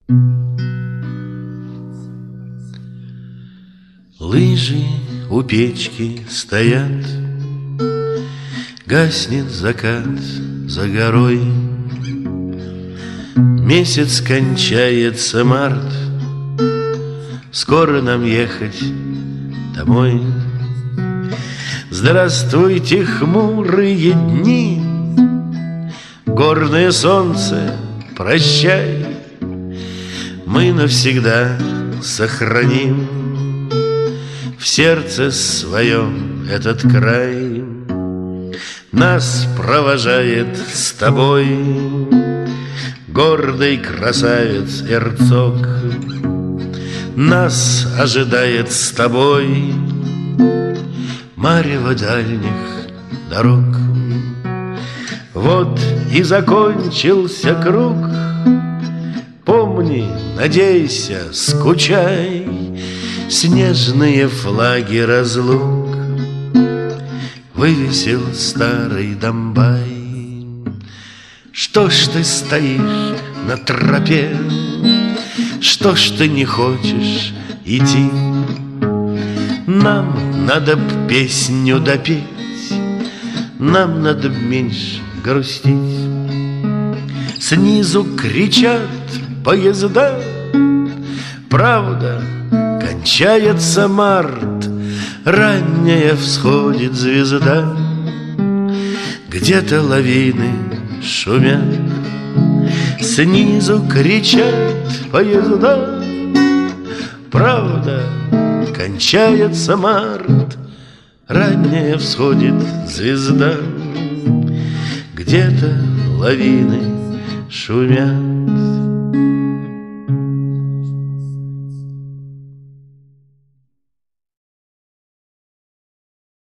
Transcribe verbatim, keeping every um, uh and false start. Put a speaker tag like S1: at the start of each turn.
S1: Лыжи у печки стоят, гаснет закат за горой. Месяц кончается март, скоро нам ехать домой. Здравствуйте, хмурые дни, горное солнце, прощай. Мы навсегда сохраним в сердце своем этот край. Нас провожает с тобой гордый красавец Эрцог. Нас ожидает с тобой марево дальних дорог. Вот и закончился круг. Помни, надейся, скучай, снежные флаги разлук вывесил старый Домбай. Что ж ты стоишь на тропе? Что ж ты не хочешь идти? Нам надо б песню допеть, нам надо б меньше грустить. Снизу кричат поезда, правда, кончается март, ранняя всходит звезда. Где-то лавины шумят, снизу кричат поезда, правда, кончается март, ранняя всходит звезда. Где-то лавины шумят.